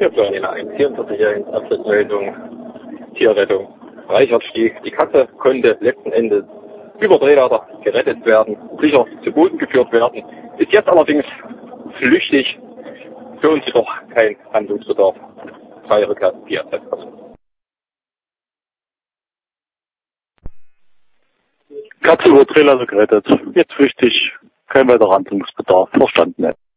Wir planen eine 44-jährigen Abschlussmeldung. Tierrettung. Reichert stieg. Die Katze konnte letzten Endes über Drehleiter gerettet werden, sicher zu Boden geführt werden, ist jetzt allerdings flüchtig. Für uns jedoch kein Handlungsbedarf. Feierika, PAZ. Katze über Drehleiter gerettet. Jetzt flüchtig. Kein weiterer Handlungsbedarf. Verstanden.